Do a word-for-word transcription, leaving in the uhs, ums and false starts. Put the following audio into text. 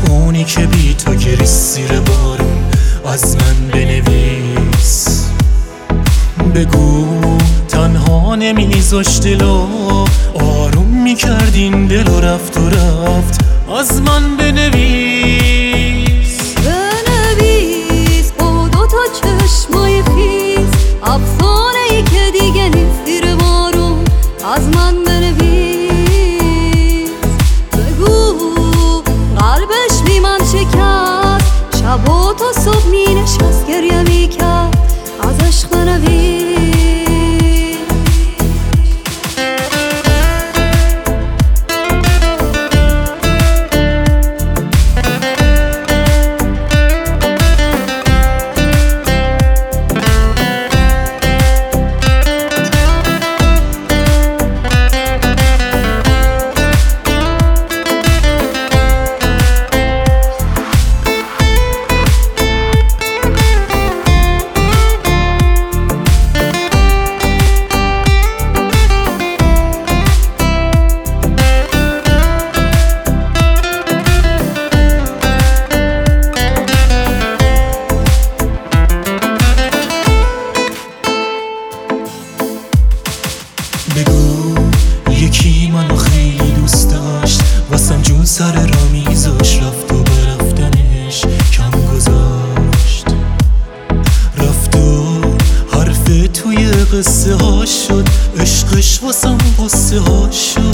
اونی که بی تو گریست زیر بارون از من بنویس. بگو تنها نمیذاشت دلو آروم میکردین دلو رفت و رفت از من بنویس. بنویس با دو تا چشمای خیز افسانه ای که دیگه نیست زیر بارون از من بنویس. بگو قلبش بی من شکست شبا تا صبح می نشست گریه می کرد از عشق بنویس. بگو یکی منو خیلی دوست داشت واسم جون سر را میذاش رفت و به رفتنش کم گذاشت. رفت و حرف توی قصه ها شد عشقش واسم قصه ها شد.